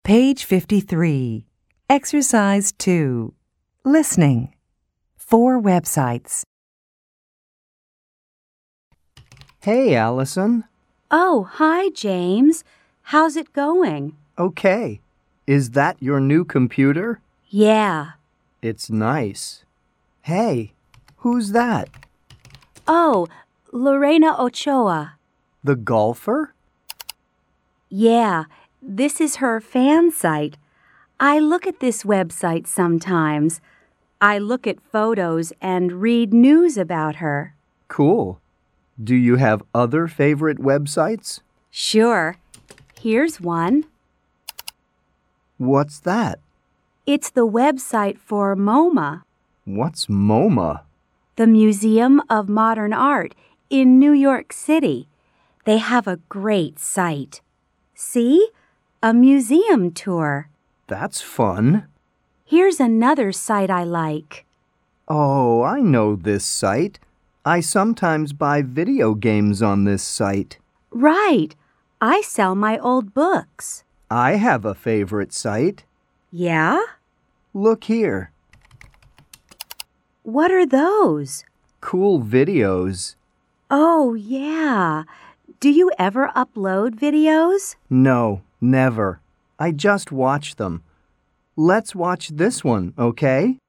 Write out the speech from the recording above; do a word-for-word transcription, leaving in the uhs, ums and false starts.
Page fifty-three. Exercise two. Listening. Four websites. Hey, Allison. Oh, hi, James. How's it going? Okay. Is that your new computer? Yeah. It's nice. Hey, who's that? Oh, Lorena Ochoa. The golfer? Yeah, this is her fan site. I look at this website sometimes. I look at photos and read news about her. Cool. Do you have other favorite websites? Sure. Here's one. What's that? It's the website for MoMA, What's MoMA? the Museum of Modern Art in New York City. They have a great site. See? A museum tour. That's fun. Here's another site I like. Oh, I know this site. I sometimes buy video games on this site. Right. I sell my old books. I have a favorite site. Yeah? Look here. What are those? Cool videos. Oh, yeah. Do you ever upload videos? No, never. I just watch them. Let's watch this one, okay?